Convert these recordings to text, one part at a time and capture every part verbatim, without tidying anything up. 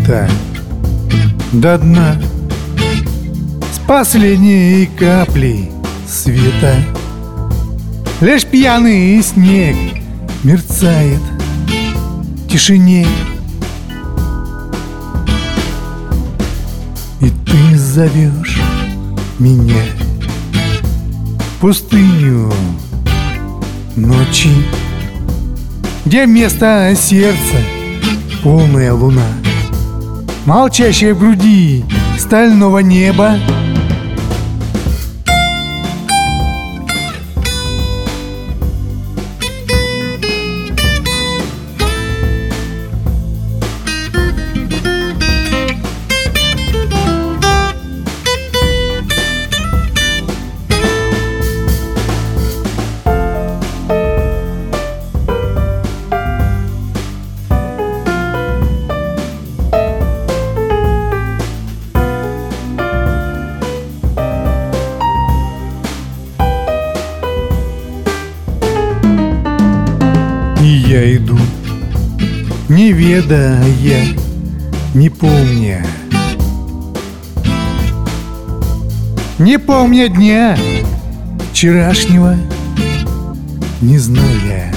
выпито до дна, с последней каплей света. Лишь пьяный снег мерцает в тишине. И ты зовешь меня в пустыню ночи, где вместо сердца полная луна, молчащая в груди стального неба. И я иду, не ведая, не помня, не помня дня вчерашнего, не зная,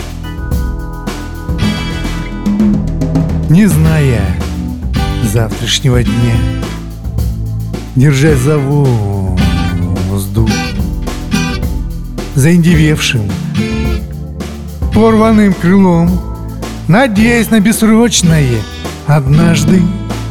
не зная завтрашнего дня, держась за воздух, заиндевевшим порванным крылом, надеясь на бессрочное однажды.